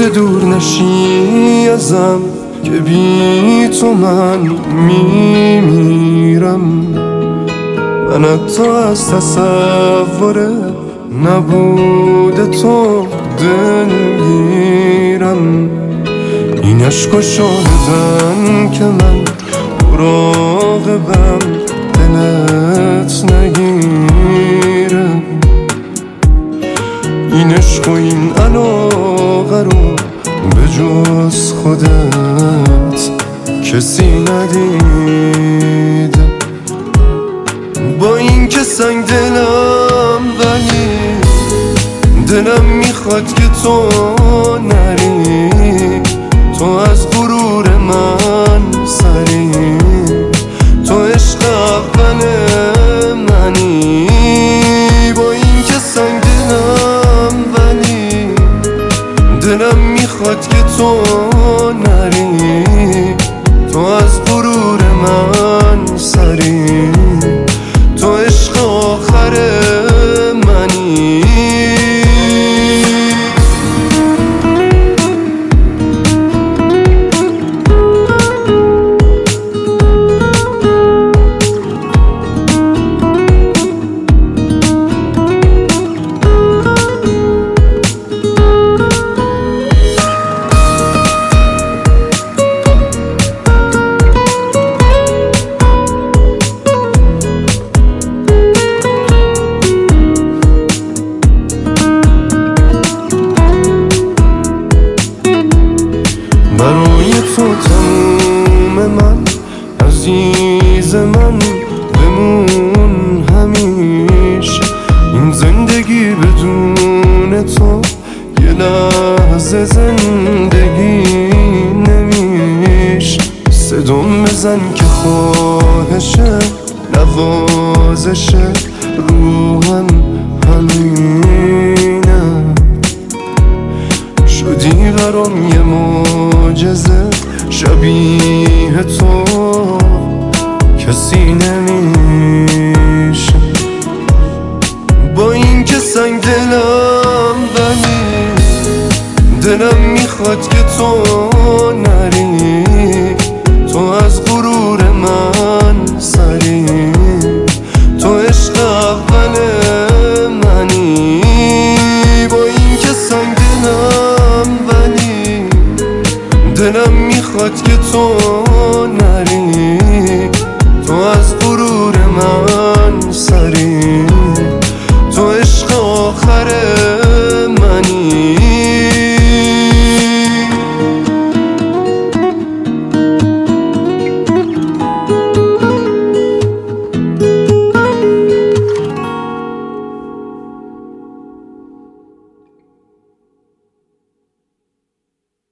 روز دور نشی ازم که بی تو من میمیرم. من حتی از تصور نبود تو دلگیرم. این عشقا شاهدن که من مراقبم دلت نگیره. این عشق و این علاقه رو به جز خودت کسی ندیده. با این که سنگ دلم ولی دلم میخواد که تو نری. تو از غرور من سری، تو عشق اول منی. با این که سنگ دلم ولی دلم میخواد که تو نری. تو از غرور من سری، تو عشق آخر منی. برای تو تموم من عزیز من بمون همیشه. این زندگی بدون تو یه لحظه زندگی نمیشه. صدام بزن که خواهشه نوازشه روحم همینه. شدی برام یه معجزه، شبیه تو کسی نمیشه. با این که سنگ دلم ولی دلم میخواد که تو نری. تو از غرور من سری، تو عشق اول منی. با این که سنگ دلم میخواد که تو نری. تو از غرور من سری، تو عشق آخر